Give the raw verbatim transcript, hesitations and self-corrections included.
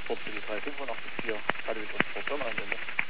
Transport, bitte drei fünf acht vier, Kategorie Transport, am Ende.